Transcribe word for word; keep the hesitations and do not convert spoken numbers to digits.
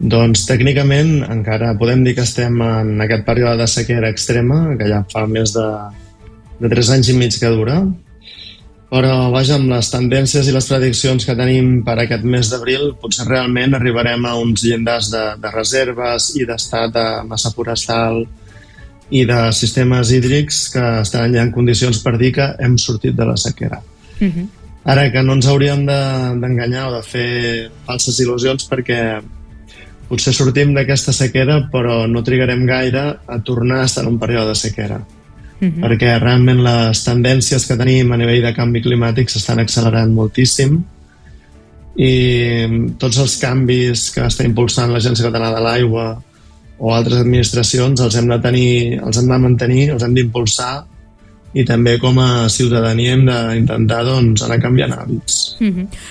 Doncs tècnicament encara podem dir que estem en aquest període de sequera extrema, que ja fa més de, de tres anys i mig que dura, però vaja, amb les tendències i les prediccions que tenim per aquest mes d'abril, potser realment arribarem a uns llindars de, de reserves i d'estat de massa forestal i de sistemes hídrics que estaran ja en condicions per dir que hem sortit de la sequera. Uh-huh. Ara, que no ens hauríem d'enganyar de, o de fer falses il·lusions, perquè potser sortim d'aquesta sequera però no trigarem gaire a tornar a estar en un període de sequera. Uh-huh. Perquè realment les tendències que tenim a nivell de canvi climàtic s'estan accelerant moltíssim i tots els canvis que està impulsant l'Agència Catalana de l'Aigua o altres administracions els hem de tenir, els hem de mantenir, els hem d'impulsar, i també com a ciutadania hem d'intentar doncs, anar canviant hàbits. Mm-hmm.